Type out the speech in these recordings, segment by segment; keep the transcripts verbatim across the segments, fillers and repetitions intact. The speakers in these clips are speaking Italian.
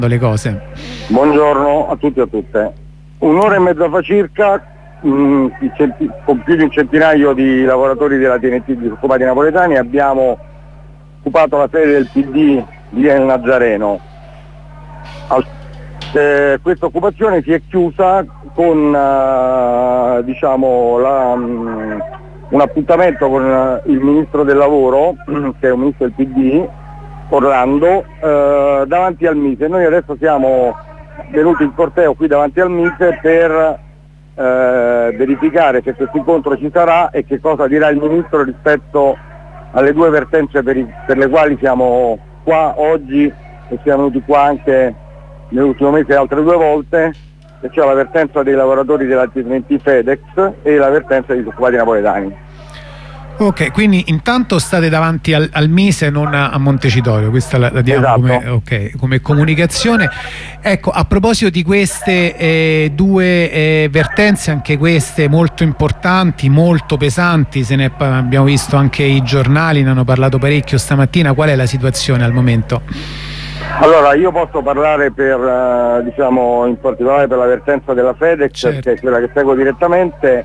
le cose. Buongiorno a tutti e a tutte. Un'ora e mezza fa circa, mh, con più di un centinaio di lavoratori della T N T disoccupati napoletani, abbiamo occupato la sede del P D via il Nazareno. Al, eh, questa occupazione si è chiusa con uh, diciamo la, um, un appuntamento con uh, il ministro del lavoro, che è un ministro del P D, Orlando, uh, davanti al Mise. Noi adesso siamo venuti in corteo qui davanti al Mise per uh, verificare se questo incontro ci sarà e che cosa dirà il ministro rispetto alle due vertenze per, i, per le quali siamo qua oggi e siamo venuti qua anche nell'ultimo mese altre due volte, e cioè la vertenza dei lavoratori della T N T FedEx e la vertenza dei disoccupati napoletani. Ok, quindi intanto state davanti al, al Mise, non a, a Montecitorio, questa la, la diamo, esatto, come, okay, come comunicazione. Ecco, a proposito di queste eh, due eh, vertenze, anche queste molto importanti, molto pesanti, se ne abbiamo visto anche i giornali, ne hanno parlato parecchio stamattina. Qual è la situazione al momento? Allora, io posso parlare per, uh, diciamo, in particolare per la vertenza della FedEx, certo, che è quella che seguo direttamente,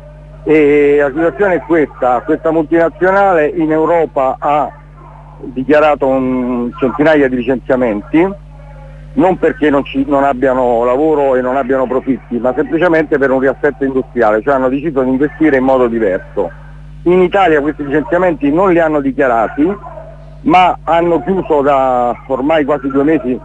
e la situazione è questa: questa multinazionale in Europa ha dichiarato un centinaia di licenziamenti, non perché non, ci, non abbiano lavoro e non abbiano profitti, ma semplicemente per un riassetto industriale, cioè hanno deciso di investire in modo diverso. In Italia questi licenziamenti non li hanno dichiarati, ma hanno chiuso da ormai quasi due mesi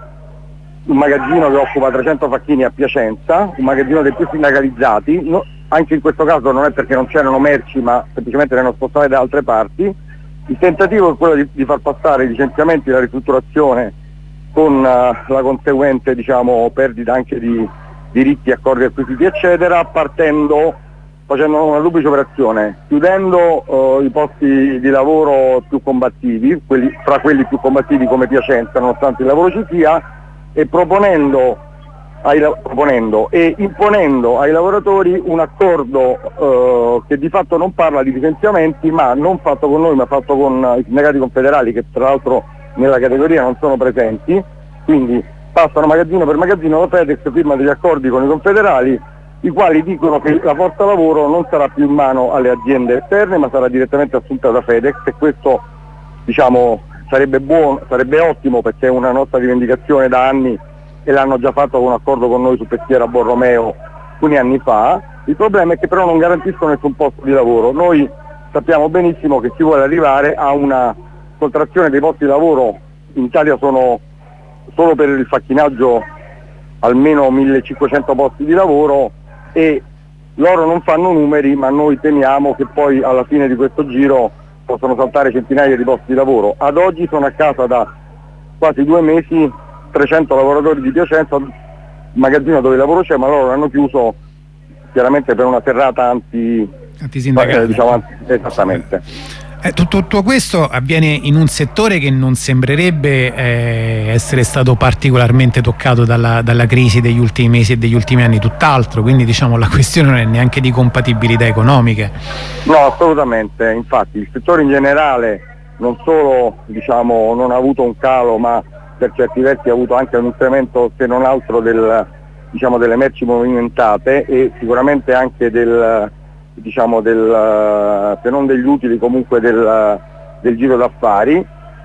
un magazzino che occupa trecento facchini a Piacenza, un magazzino dei più sindacalizzati. No, anche in questo caso non è perché non c'erano merci, ma semplicemente le hanno spostate da altre parti. Il tentativo è quello di, di far passare i licenziamenti e la ristrutturazione con uh, la conseguente, diciamo, perdita anche di diritti, accordi acquisiti eccetera, partendo, facendo una duplice operazione, chiudendo uh, i posti di lavoro più combattivi, quelli, fra quelli più combattivi come Piacenza, nonostante il lavoro ci sia, e proponendo, ai, proponendo e imponendo ai lavoratori un accordo uh, che di fatto non parla di licenziamenti, ma non fatto con noi, ma fatto con uh, i sindacati confederali, che tra l'altro nella categoria non sono presenti. Quindi passano magazzino per magazzino, la FedEx firma degli accordi con i confederali, i quali dicono che la forza lavoro non sarà più in mano alle aziende esterne, ma sarà direttamente assunta da FedEx, e questo, diciamo, sarebbe buono, sarebbe ottimo, perché è una nostra rivendicazione da anni e l'hanno già fatto con un accordo con noi su Peschiera Borromeo alcuni anni fa. Il problema è che però non garantiscono nessun posto di lavoro. Noi sappiamo benissimo che si vuole arrivare a una contrazione dei posti di lavoro. In Italia sono solo per il facchinaggio almeno millecinquecento posti di lavoro, e loro non fanno numeri, ma noi temiamo che poi alla fine di questo giro possono saltare centinaia di posti di lavoro. Ad oggi sono a casa da quasi due mesi trecento lavoratori di Piacenza, il magazzino dove il lavoro c'è, ma loro l'hanno chiuso chiaramente per una serrata anti, antisindacale. Eh, diciamo, anti, esattamente. Eh, tutto, tutto questo avviene in un settore che non sembrerebbe eh, essere stato particolarmente toccato dalla, dalla crisi degli ultimi mesi e degli ultimi anni, tutt'altro, quindi diciamo la questione non è neanche di compatibilità economiche. No, assolutamente. Infatti il settore in generale non solo, diciamo, non ha avuto un calo, ma per certi versi ha avuto anche un incremento, se non altro, del, diciamo, delle merci movimentate, e sicuramente anche del, diciamo, del, se non degli utili, comunque del, del giro d'affari.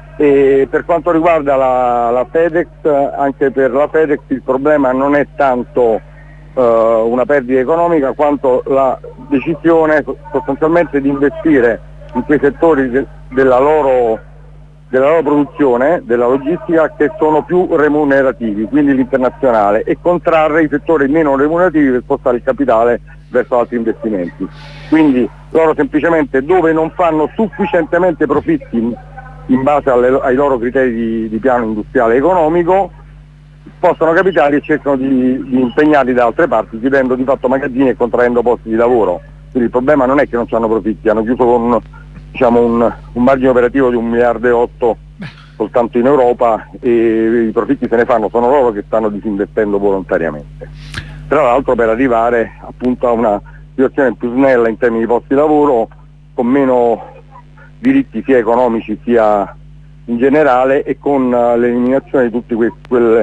E per quanto riguarda la, la FedEx, anche per la FedEx il problema non è tanto uh, una perdita economica, quanto la decisione sostanzialmente di investire in quei settori de, della loro della loro produzione, della logistica, che sono più remunerativi, quindi l'internazionale, e contrarre i settori meno remunerativi per spostare il capitale verso altri investimenti. Quindi loro semplicemente, dove non fanno sufficientemente profitti in base alle, ai loro criteri di, di piano industriale economico, spostano capitali e cercano di, di impegnarli da altre parti, chiudendo di fatto magazzini e contraendo posti di lavoro. Quindi il problema non è che non hanno profitti, hanno chiuso con, diciamo, un, un margine operativo di un miliardo e otto soltanto in Europa, e i profitti se ne fanno, sono loro che stanno disinvestendo volontariamente. Tra l'altro per arrivare appunto a una situazione più snella in termini di posti di lavoro, con meno diritti sia economici sia in generale, e con uh, l'eliminazione di tutte que quelle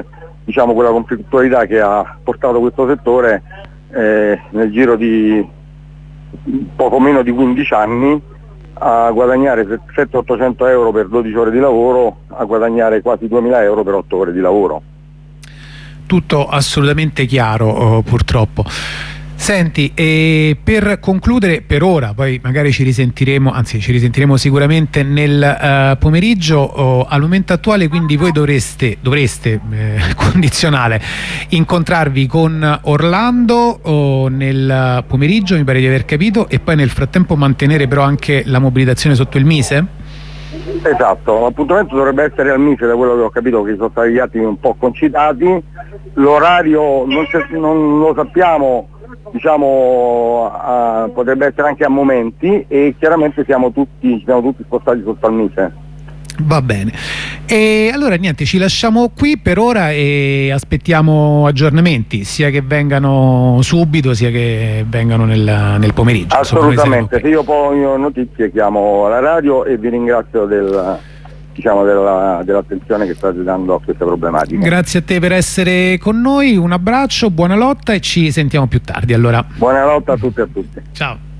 diciamo, quella conflittualità che ha portato questo settore eh, nel giro di poco meno di quindici anni a guadagnare settecento ottocento euro per dodici ore di lavoro, a guadagnare quasi duemila euro per otto ore di lavoro. Tutto assolutamente chiaro, oh, purtroppo. Senti, e per concludere per ora, poi magari ci risentiremo, anzi ci risentiremo sicuramente nel uh, pomeriggio, oh, al momento attuale quindi voi dovreste, dovreste eh, condizionale, incontrarvi con Orlando oh, nel pomeriggio, mi pare di aver capito, e poi nel frattempo mantenere però anche la mobilitazione sotto il Mise? Esatto, l'appuntamento dovrebbe essere al Mise, da quello che ho capito, che sono stati gli attimi un po' concitati, l'orario non, non lo sappiamo, diciamo uh, potrebbe essere anche a momenti, e chiaramente siamo tutti, siamo tutti spostati sotto al Mise. Va bene, e allora niente, ci lasciamo qui per ora e aspettiamo aggiornamenti, sia che vengano subito sia che vengano nel, nel pomeriggio. Assolutamente, se io poi ho notizie chiamo la radio e vi ringrazio del, diciamo, della, dell'attenzione che state dando a queste problematiche. Grazie a te per essere con noi, un abbraccio, buona lotta e ci sentiamo più tardi allora. Buona lotta a tutti e a tutti. Ciao.